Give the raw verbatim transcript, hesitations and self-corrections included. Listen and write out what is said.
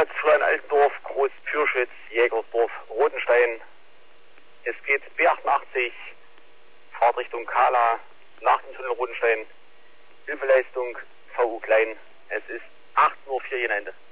Einsatz Florian Altendorf, Groß Pürschütz, Jägersdorf, Rotenstein. Es geht B achtundachtzig, Fahrtrichtung Kala, nach dem Tunnel Rotenstein. Hilfeleistung V U Klein. Es ist achtzehn Uhr vier Jena Ende.